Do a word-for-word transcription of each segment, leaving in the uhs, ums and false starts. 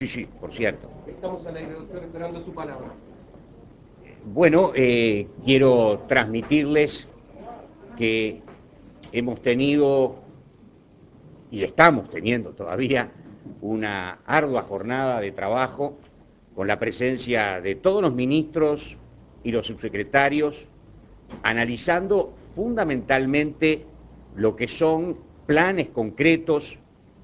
Sí, sí, por cierto. Estamos al aire, doctor, esperando su palabra. Bueno, eh, quiero transmitirles que hemos tenido y estamos teniendo todavía una ardua jornada de trabajo con la presencia de todos los ministros y los subsecretarios, analizando fundamentalmente lo que son planes concretos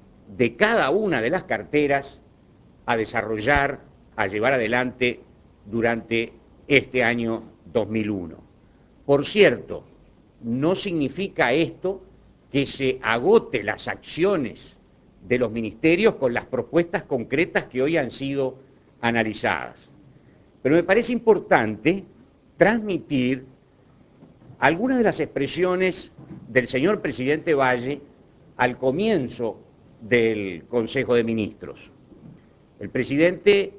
de cada una de las carteras a desarrollar, a llevar adelante durante este año dos mil uno. Por cierto, no significa esto que se agote las acciones de los ministerios con las propuestas concretas que hoy han sido analizadas. Pero me parece importante transmitir algunas de las expresiones del señor presidente Valle al comienzo del Consejo de Ministros. El presidente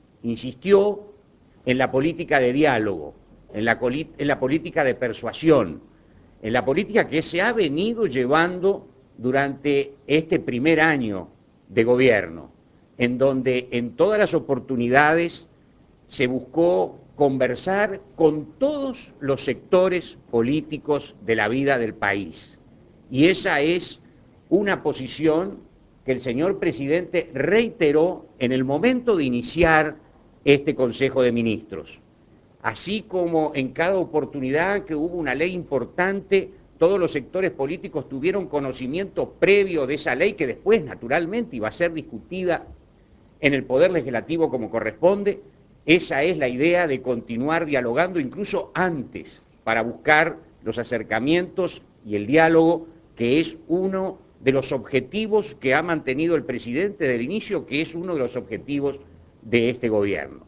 insistió en la política de diálogo, en la, en la política de persuasión, en la política que se ha venido llevando durante este primer año de gobierno, en donde en todas las oportunidades se buscó conversar con todos los sectores políticos de la vida del país. Y esa es una posición que el señor presidente reiteró en el momento de iniciar este Consejo de Ministros. Así como en cada oportunidad que hubo una ley importante, todos los sectores políticos tuvieron conocimiento previo de esa ley, que después, naturalmente, iba a ser discutida en el Poder Legislativo como corresponde. Esa es la idea de continuar dialogando incluso antes, para buscar los acercamientos y el diálogo, que es uno de los objetivos que ha mantenido el presidente desde el inicio, que es uno de los objetivos de este gobierno.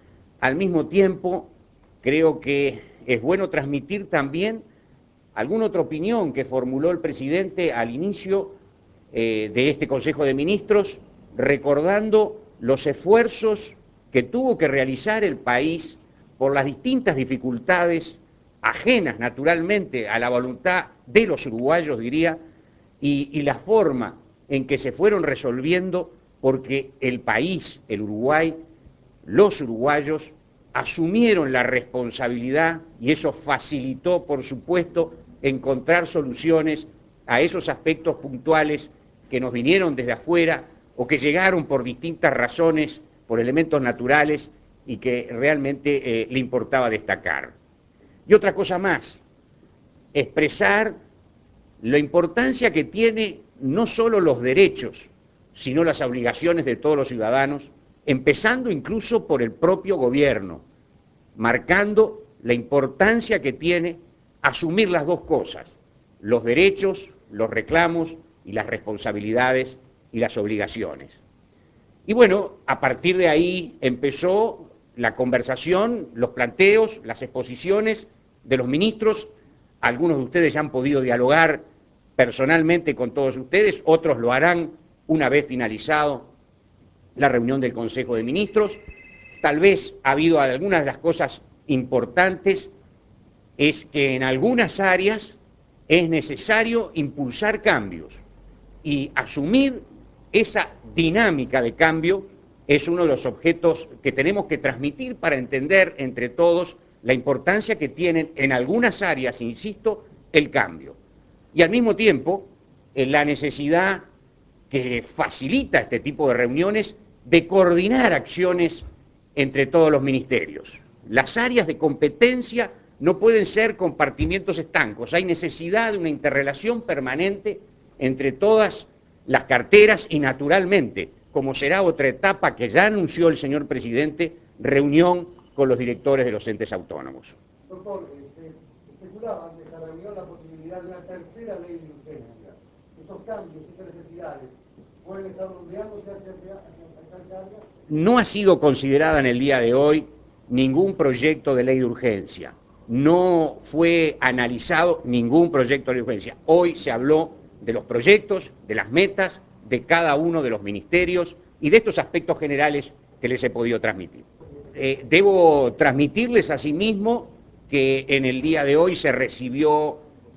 Al mismo tiempo, creo que es bueno transmitir también alguna otra opinión que formuló el presidente al inicio eh, de este Consejo de Ministros, recordando los esfuerzos que tuvo que realizar el país por las distintas dificultades, ajenas naturalmente a la voluntad de los uruguayos, diría, y, y la forma en que se fueron resolviendo, porque el país, el Uruguay, los uruguayos asumieron la responsabilidad y eso facilitó, por supuesto, encontrar soluciones a esos aspectos puntuales que nos vinieron desde afuera o que llegaron por distintas razones, por elementos naturales y que realmente eh, le importaba destacar. Y otra cosa más, expresar la importancia que tiene no solo los derechos, sino las obligaciones de todos los ciudadanos, empezando incluso por el propio gobierno, marcando la importancia que tiene asumir las dos cosas, los derechos, los reclamos y las responsabilidades y las obligaciones. Y bueno, a partir de ahí empezó la conversación, los planteos, las exposiciones de los ministros. Algunos de ustedes ya han podido dialogar personalmente con todos ustedes, otros lo harán una vez finalizado la reunión del Consejo de Ministros. Tal vez ha habido algunas de las cosas importantes, es que en algunas áreas es necesario impulsar cambios y asumir esa dinámica de cambio es uno de los objetos que tenemos que transmitir para entender entre todos la importancia que tienen en algunas áreas, insisto, el cambio. Y al mismo tiempo, la necesidad que facilita este tipo de reuniones de coordinar acciones entre todos los ministerios. Las áreas de competencia no pueden ser compartimientos estancos, hay necesidad de una interrelación permanente entre todas las carteras y, naturalmente, como será otra etapa que ya anunció el señor presidente, reunión con los directores de los entes autónomos. Doctor, eh, se especulaba ante esta reunión la posibilidad de una tercera ley de urgencia. Esos cambios, esas necesidades, ¿pueden estar rondeándose hacia, hacia, hacia esa área? No ha sido considerada en el día de hoy ningún proyecto de ley de urgencia. No fue analizado ningún proyecto de ley de urgencia. Hoy se habló de los proyectos, de las metas de cada uno de los ministerios y de estos aspectos generales que les he podido transmitir. Eh, debo transmitirles asimismo que en el día de hoy se recibió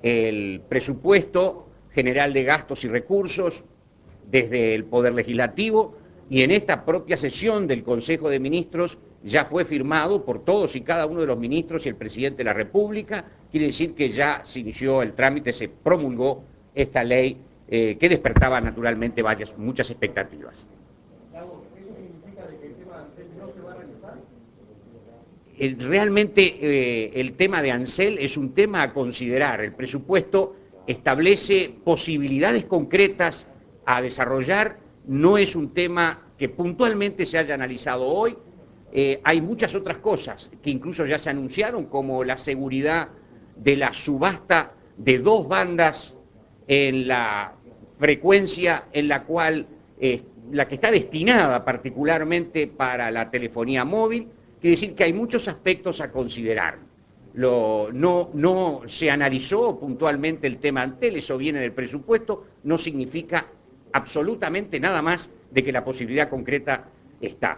el presupuesto general de gastos y recursos desde el Poder Legislativo, y en esta propia sesión del Consejo de Ministros ya fue firmado por todos y cada uno de los ministros y el Presidente de la República. Quiere decir que ya se inició el trámite, se promulgó esta ley eh, que despertaba naturalmente varias, muchas expectativas. ¿Eso significa de que el tema ANSEL no se va a realizar? El, realmente eh, el tema de ANSEL es un tema a considerar. El presupuesto establece posibilidades concretas a desarrollar, no es un tema que puntualmente se haya analizado hoy. Eh, hay muchas otras cosas que incluso ya se anunciaron, como la seguridad de la subasta de dos bandas en la frecuencia en la cual, eh, la que está destinada particularmente para la telefonía móvil. Quiere decir que hay muchos aspectos a considerar. Lo, no, no se analizó puntualmente el tema Antel, eso viene del presupuesto, no significa absolutamente nada más de que la posibilidad concreta está.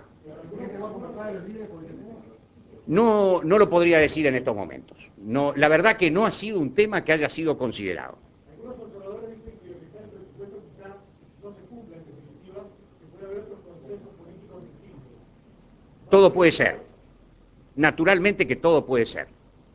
No, no lo podría decir en estos momentos. No, la verdad que no ha sido un tema que haya sido considerado. Algunos observadores dicen que lo que está en el presupuesto quizá no se cumpla en definitiva, que puede haber otros consensos políticos distintos. Todo puede ser. Naturalmente que todo puede ser.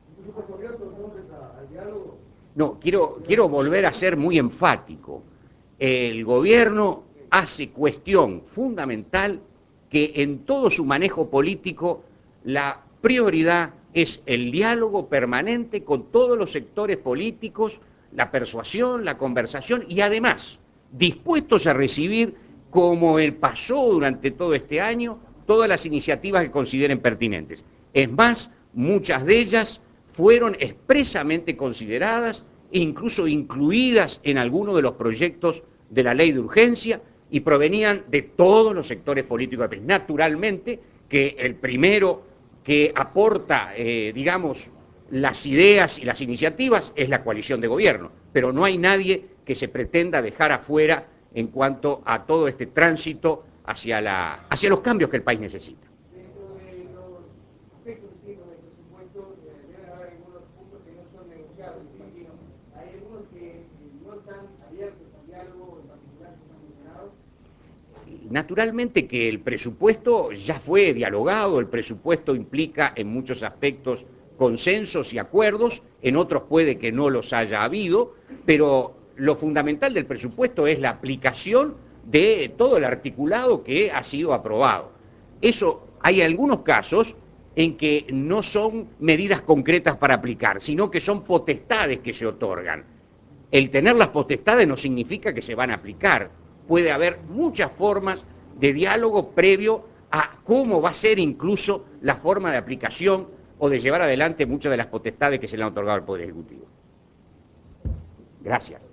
No, quiero, quiero volver a ser muy enfático. El gobierno hace cuestión fundamental que en todo su manejo político la prioridad es el diálogo permanente con todos los sectores políticos, la persuasión, la conversación y además dispuestos a recibir, como él pasó durante todo este año, todas las iniciativas que consideren pertinentes. Es más, muchas de ellas fueron expresamente consideradas e incluso incluidas en algunos de los proyectos de la ley de urgencia y provenían de todos los sectores políticos del país. Naturalmente que el primero que aporta, eh, digamos, las ideas y las iniciativas es la coalición de gobierno, pero no hay nadie que se pretenda dejar afuera en cuanto a todo este tránsito hacia, la, hacia los cambios que el país necesita. Dentro de los aspectos distintos del presupuesto, deben haber algunos puntos que no son negociables, imagino. Hay algunos que no están abiertos al diálogo, en particular que están mencionados. Naturalmente que el presupuesto ya fue dialogado, el presupuesto implica en muchos aspectos consensos y acuerdos, en otros puede que no los haya habido, pero lo fundamental del presupuesto es la aplicación de todo el articulado que ha sido aprobado. Eso, hay algunos casos en que no son medidas concretas para aplicar, sino que son potestades que se otorgan. El tener las potestades no significa que se van a aplicar. Puede haber muchas formas de diálogo previo a cómo va a ser incluso la forma de aplicación o de llevar adelante muchas de las potestades que se le han otorgado al Poder Ejecutivo. Gracias.